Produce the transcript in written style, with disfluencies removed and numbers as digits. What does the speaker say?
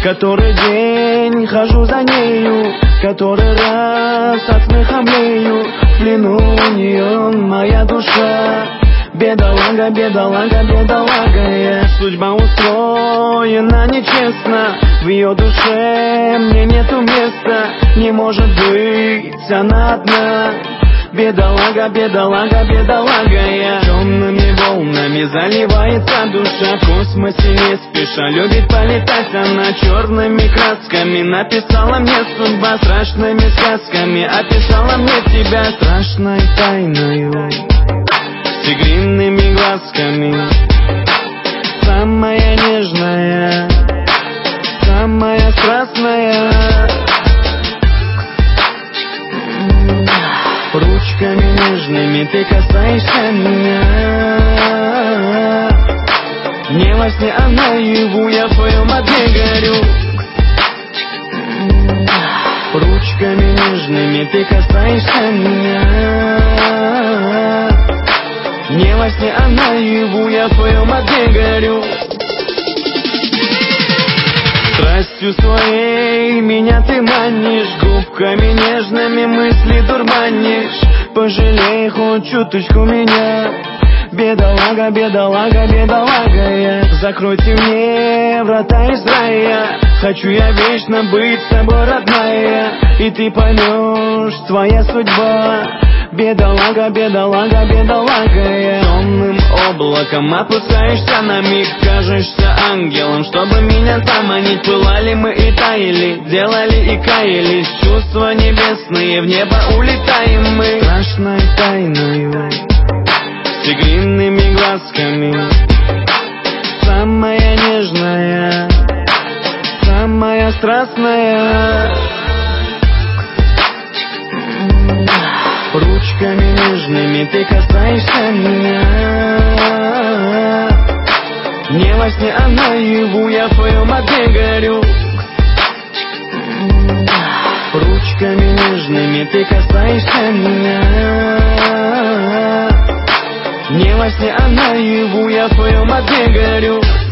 Который день хожу за нею, который раз от смеха млею. В плену у нее моя душа. Бедолага, бедолага, бедолага я. Судьба устроена нечестно, в ее душе мне нету места. Не может быть она одна. Бедолага, бедолага, бедолага я. Темными волнами заливается душа. В космосе не спеша любит полетать она. Черными красками написала мне судьба. Страшными сказками описала мне тебя. Страшной тайною, с тигриными глазками. Самая нежная, самая страстная. Ручками нежными ты касаешься меня. Не во сне, а наяву я в твоем огне горю. Ручками нежными ты касаешься меня. Не во сне, а наяву я в твоем огне горю. Страстью своей меня ты манишь, губками нежными мысли дурманишь. Пожалей хоть чуточку меня. Бедолага, бедолага, бедолага я. Закройте мне врата из рая. Хочу я вечно быть с тобой, родная. И ты поймешь, твоя судьба. Бедолага, бедолага, бедолага я. Темным облаком опускаешься на миг. Кажешься ангелом, чтобы меня заманить. Пылали мы и таяли, делали и каялись. Чувства небесные, в небо улетаем мы. Страшной тайною, с тигриными глазками. Самая нежная, самая страстная. Ручками нежными ты касаешься меня. Не во сне, а наяву я в твоем огне горю. Ручками нежными ты касаешься меня. Не во сне, а наяву я в твоем огне горю.